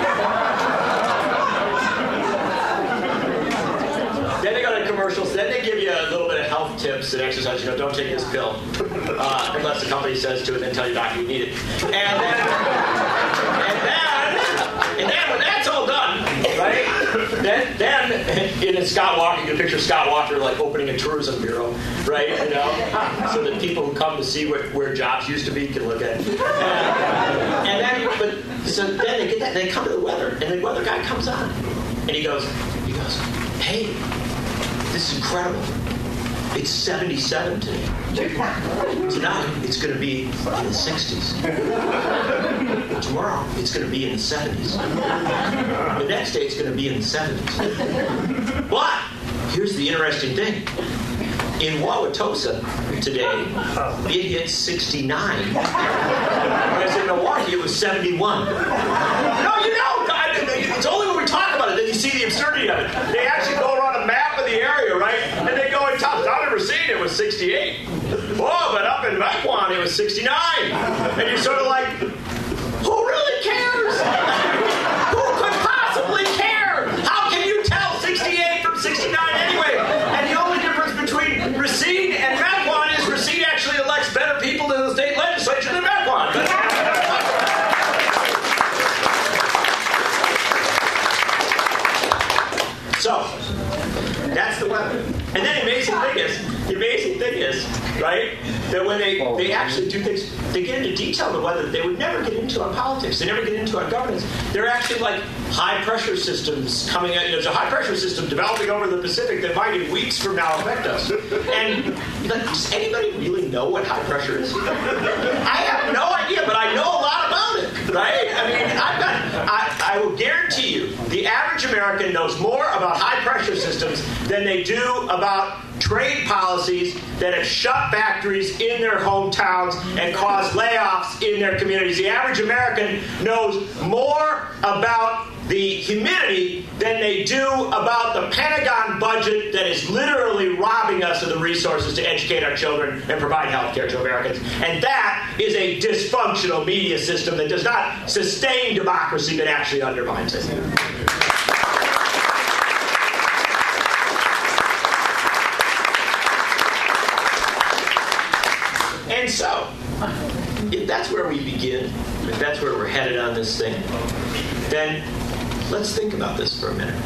C: Then they go to commercials. Then they give you a little bit of health tips and exercise. You know, don't take this pill uh, unless the company says to, and then tell your doctor you need it. And then, and then, and then when that's all done, right? Then, then in Scott Walker, you can picture Scott Walker like opening a tourism bureau, right? You know, so that people who come to see where, where jobs used to be can look at it. And, and then, but so then they get that. They come to the weather, and the weather guy comes on, and he goes, he goes, hey, this is incredible. It's seventy-seven today. Tonight, it's going to be in the sixties. Tomorrow, it's going to be in the seventies. The next day, it's going to be in the seventies. But here's the interesting thing. in Wauwatosa today, it hit sixty-nine. Whereas in Milwaukee, it was seventy-one. No, you know, it's only when we talk about it that you see the absurdity of it. They actually go around a map of the area, right? And they go and tell us, I've never seen it, it was sixty-eight. Oh, but up in Mequon, it was sixty-nine. And you're sort of like, who really cares? Who could possibly care? How can you tell sixty-eight from sixty-nine anyway? And the only difference between Racine and Mequon is Racine actually elects better people to the state legislature than Mequon. So, that's the weapon. And then the amazing thing is, the amazing thing is, right, that when they, they actually do things, they get into detail of whether they would never get into our politics, they never get into our governance. They're actually like high-pressure systems coming out. You know, there's a high-pressure system developing over the Pacific that might in weeks from now affect us. And like, does anybody really know what high pressure is? I have no idea, but I know a lot about it, right? I mean, I've got, I, I will guarantee you, the average American knows more about high-pressure systems than they do about trade policies that have shut factories in their hometowns and caused layoffs in their communities. The average American knows more about the humidity than they do about the Pentagon budget that is literally robbing us of the resources to educate our children and provide health care to Americans. And that is a dysfunctional media system that does not sustain democracy but actually undermines it. And so, if that's where we begin, if that's where we're headed on this thing, then let's think about this for a minute.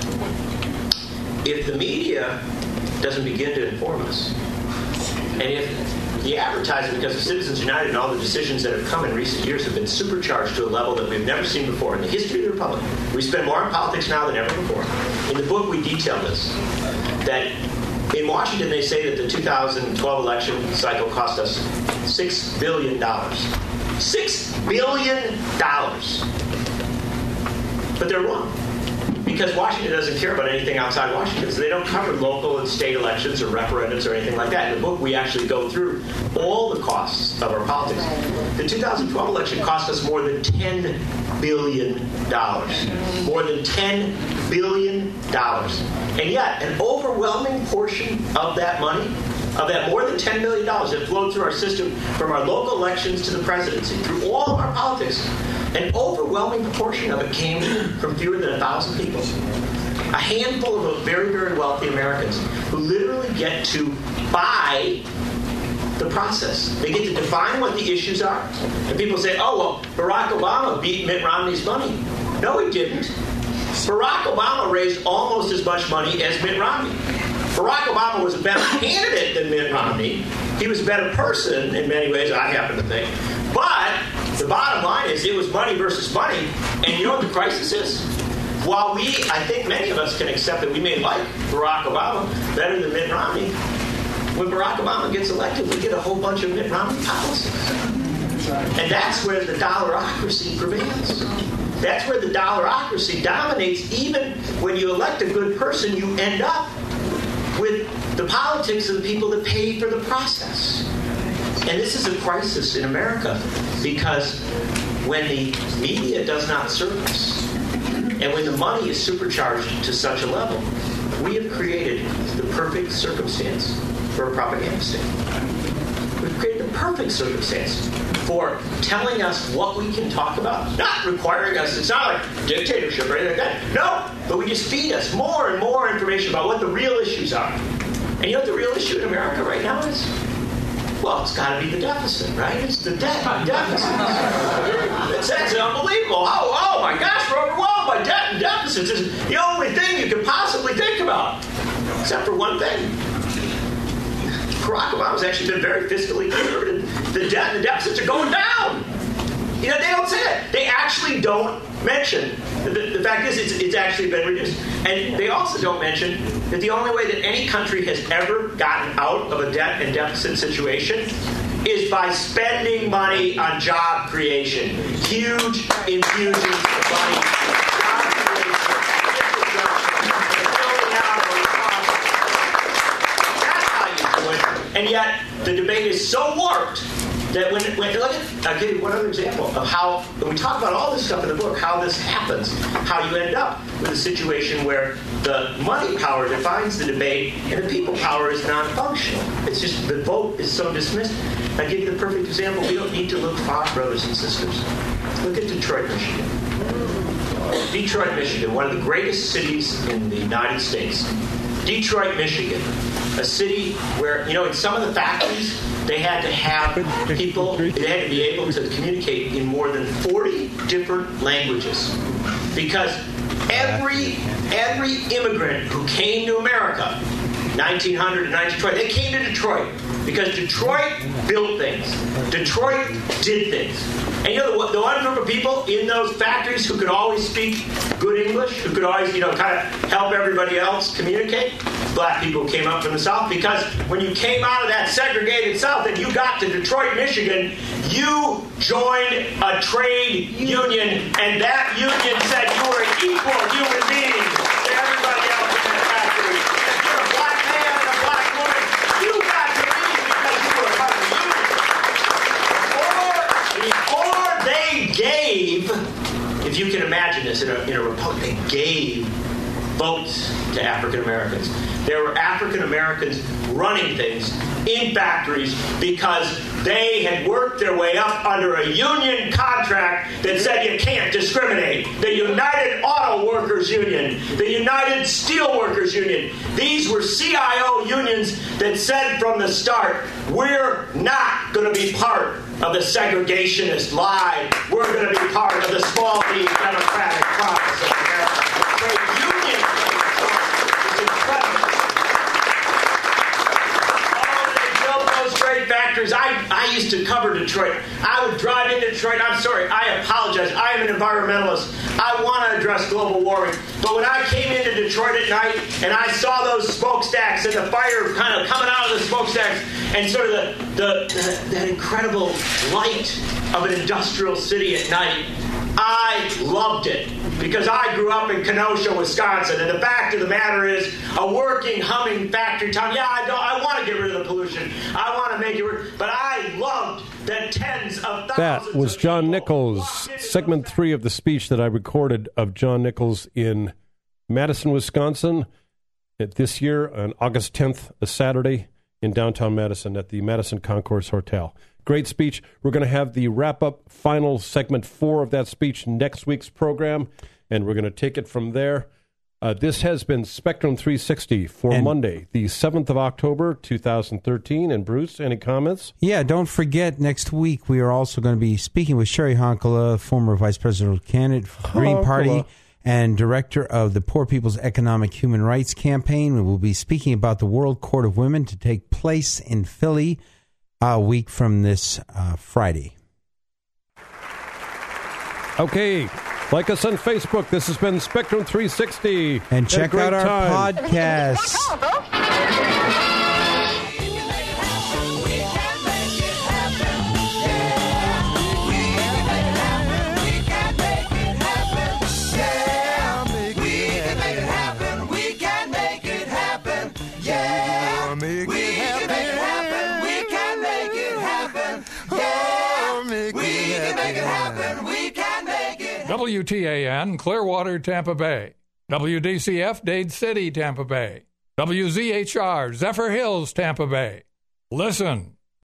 C: If the media doesn't begin to inform us, and if the advertising, because of Citizens United and all the decisions that have come in recent years have been supercharged to a level that we've never seen before in the history of the Republic, we spend more on politics now than ever before. In the book, we detail this, that in Washington, they say that the two thousand twelve election cycle cost us six billion dollars. six billion dollars. But they're wrong. Because Washington doesn't care about anything outside Washington. So they don't cover local and state elections or referendums or anything like that. In the book, we actually go through all the costs of our politics. The two thousand twelve election cost us more than ten billion dollars. More than ten billion dollars. And yet, an overwhelming portion of that money, of that more than ten billion dollars that flowed through our system from our local elections to the presidency, through all of our politics, an overwhelming proportion of it came from fewer than a thousand people. A handful of very, very wealthy Americans who literally get to buy the process. They get to define what the issues are. And people say, oh, well, Barack Obama beat Mitt Romney's money. No, he didn't. Barack Obama raised almost as much money as Mitt Romney. Barack Obama was a better candidate than Mitt Romney. He was a better person in many ways, I happen to think. But the bottom line is it was money versus money. And you know what the crisis is? While we, I think many of us can accept that we may like Barack Obama better than Mitt Romney, when Barack Obama gets elected, we get a whole bunch of Mitt Romney policies. And that's where the dollarocracy prevails. That's where the dollarocracy dominates. Even when you elect a good person, you end up with the politics of the people that pay for the process. And this is a crisis in America because when the media does not serve us, and when the money is supercharged to such a level, we have created the perfect circumstance for a propaganda state. We've created the perfect circumstance for telling us what we can talk about, not requiring us, it's not like dictatorship or anything like that. No, but we just feed us more and more information about what the real issues are. And you know what the real issue in America right now is? Well, it's got to be the deficit, right? It's the debt deficit. It's, it's unbelievable. Oh, oh my gosh, we're overwhelmed by debt and deficits. It's the only thing you could possibly think about, except for one thing. Barack Obama's actually been very fiscally conservative. The debt and the deficits are going down. You know, they don't say it. They actually don't mention. The, the fact is, it's, it's actually been reduced. And they also don't mention that the only way that any country has ever gotten out of a debt and deficit situation is by spending money on job creation. Huge infusions of money. Job creation. Building out of a That's how you do it. And yet, the debate is so warped that when, when look at, I'll give you one other example of how, when we talk about all this stuff in the book, how this happens, how you end up with a situation where the money power defines the debate and the people power is non-functional. It's just the vote is so dismissed. I'll give you the perfect example. We don't need to look far, brothers and sisters. Look at Detroit, Michigan. Detroit, Michigan, one of the greatest cities in the United States. Detroit, Michigan, a city where, you know, in some of the factories, they had to have people, they had to be able to communicate in more than forty different languages. Because every every immigrant who came to America, nineteen hundred to nineteen twenty, they came to Detroit because Detroit built things. Detroit did things. And you know the, the one group of people in those factories who could always speak good English, who could always, you know, kind of help everybody else communicate? Black people came up from the South, because when you came out of that segregated South and you got to Detroit, Michigan, you joined a trade union, and that union said you were an equal human being to everybody else in that factory. If you're a black man and a black woman, you got to leave because you were a part of the union. Before, before they gave, if you can imagine this in a, in a republic, they gave votes to African Americans. There were African Americans running things in factories because they had worked their way up under a union contract that said you can't discriminate. The United Auto Workers Union, the United Steel Workers Union. These were C I O unions that said from the start, we're not going to be part of the segregationist lie. We're going to be part of the small D democratic promise of America. The union is incredible. Factors. I, I used to cover Detroit. I would drive into Detroit. I'm sorry. I apologize. I am an environmentalist. I want to address global warming. But when I came into Detroit at night and I saw those smokestacks and the fire kind of coming out of the smokestacks and sort of the, the, the that incredible light of an industrial city at night, I loved it because I grew up in Kenosha, Wisconsin, and the fact of the matter is, a working, humming factory town. Yeah, I don't. I want to get rid of the pollution. I want to make it work, but I loved that tens of thousands.
B: That was John Nichols, segment three of the speech that I recorded of John Nichols in Madison, Wisconsin, this year on August tenth, a Saturday in downtown Madison at the Madison Concourse Hotel. Great speech. We're going to have the wrap-up final segment four of that speech next week's program, and we're going to take it from there. Uh, this has been Spectrum three sixty for and Monday, the seventh of October, two thousand thirteen. And Bruce, any comments?
D: Yeah, don't forget, next week we are also going to be speaking with Sherry Honkala, former vice presidential candidate for the Green Party and director of the Poor People's Economic Human Rights Campaign. We will be speaking about the World Court of Women to take place in Philly a week from this uh, Friday.
B: Okay. Like us on Facebook. This has been Spectrum three sixty.
D: And check out our time. podcast.
S: W T A N, Clearwater, Tampa Bay. W D C F, Dade City, Tampa Bay. W Z H R, Zephyr Hills, Tampa Bay. Listen,